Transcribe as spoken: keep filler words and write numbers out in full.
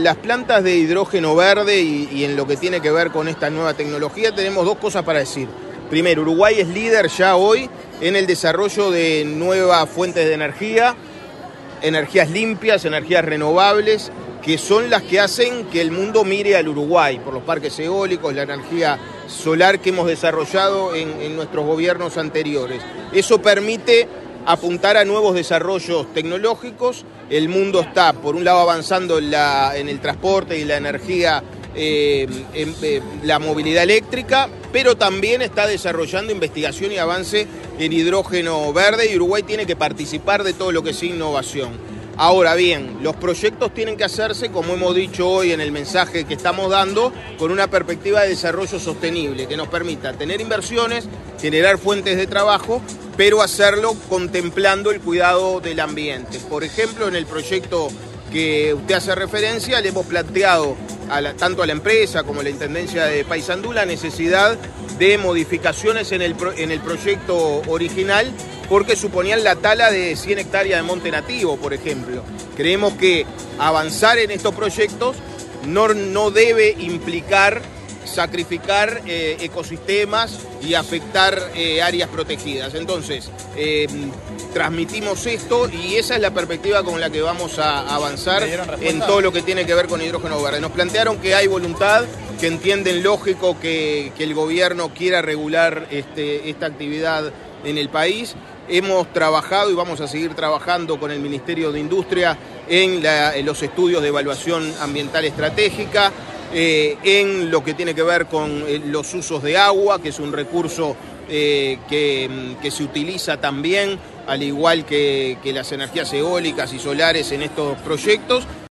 Las plantas de hidrógeno verde y, y en lo que tiene que ver con esta nueva tecnología tenemos dos cosas para decir. Primero, Uruguay es líder ya hoy en el desarrollo de nuevas fuentes de energía, energías limpias, energías renovables, que son las que hacen que el mundo mire al Uruguay, por los parques eólicos, la energía solar que hemos desarrollado en, en nuestros gobiernos anteriores. Eso permite apuntar a nuevos desarrollos tecnológicos. El mundo está, por un lado, avanzando en, la, en el transporte y la energía, eh, en, eh, la movilidad eléctrica, pero también está desarrollando investigación y avance en hidrógeno verde, y Uruguay tiene que participar de todo lo que es innovación. Ahora bien, los proyectos tienen que hacerse, como hemos dicho hoy en el mensaje que estamos dando, con una perspectiva de desarrollo sostenible que nos permita tener inversiones, generar fuentes de trabajo, pero hacerlo contemplando el cuidado del ambiente. Por ejemplo, en el proyecto que usted hace referencia, le hemos planteado a la, tanto a la empresa como a la Intendencia de Paysandú la necesidad de modificaciones en el, en el proyecto original, porque suponían la tala de cien hectáreas de monte nativo, por ejemplo. Creemos que avanzar en estos proyectos no, no debe implicar sacrificar eh, ecosistemas y afectar eh, áreas protegidas. Entonces, eh, transmitimos esto y esa es la perspectiva con la que vamos a avanzar en todo lo que tiene que ver con hidrógeno verde. Nos plantearon que hay voluntad, que entienden lógico que, que el gobierno quiera regular este, esta actividad en el país. Hemos trabajado y vamos a seguir trabajando con el Ministerio de Industria en, la, en los estudios de evaluación ambiental estratégica, eh, en lo que tiene que ver con eh, los usos de agua, que es un recurso eh, que, que se utiliza también, al igual que, que las energías eólicas y solares en estos proyectos.